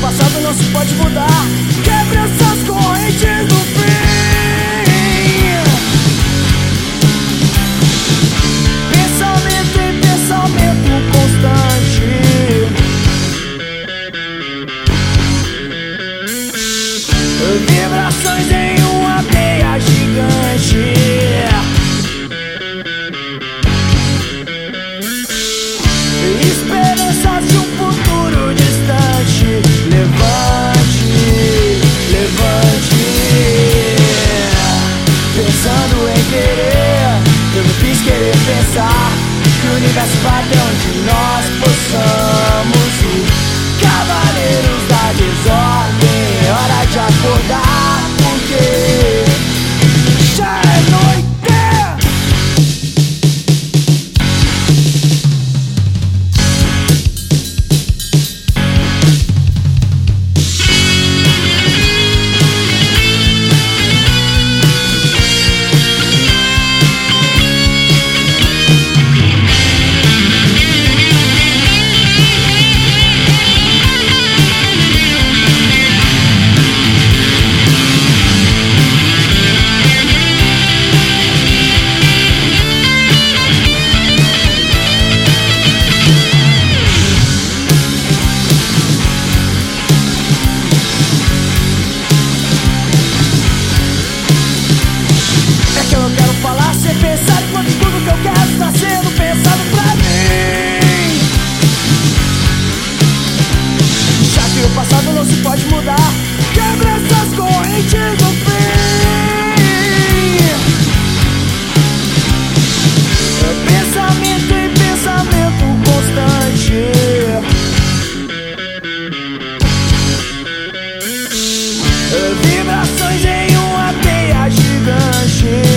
passado não se pode mudar. Quebre essas correntes do fim. Pensamento em pensamento constante. Vibrações em uma teia gigante. Esperanças de um futuro distante. Levante, levante. Pensando em querer, eu não quis querer pensar que o universo vai até onde nós possamos ir. Cavaleiros da desordem, é hora de acordar, porque já é noite. Pensar enquanto tudo que eu quero está sendo pensado pra mim. Já que o passado não se pode mudar, quebra essas correntes do fim. Pensamento em pensamento constante. Vibrações em uma teia gigante.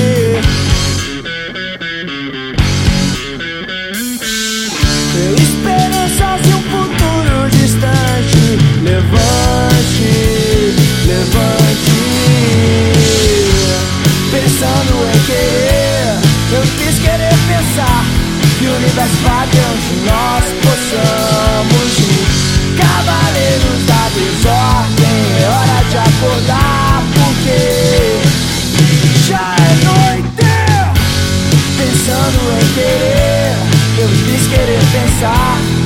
Esperanças de um futuro distante. Levante, levante. Pensando em querer, eu quis querer pensar que o universo vai até onde nós possamos ir. Cavaleiros da desordem, é hora de acordar, porque já é noite. Pensando em querer, eu quis querer pensar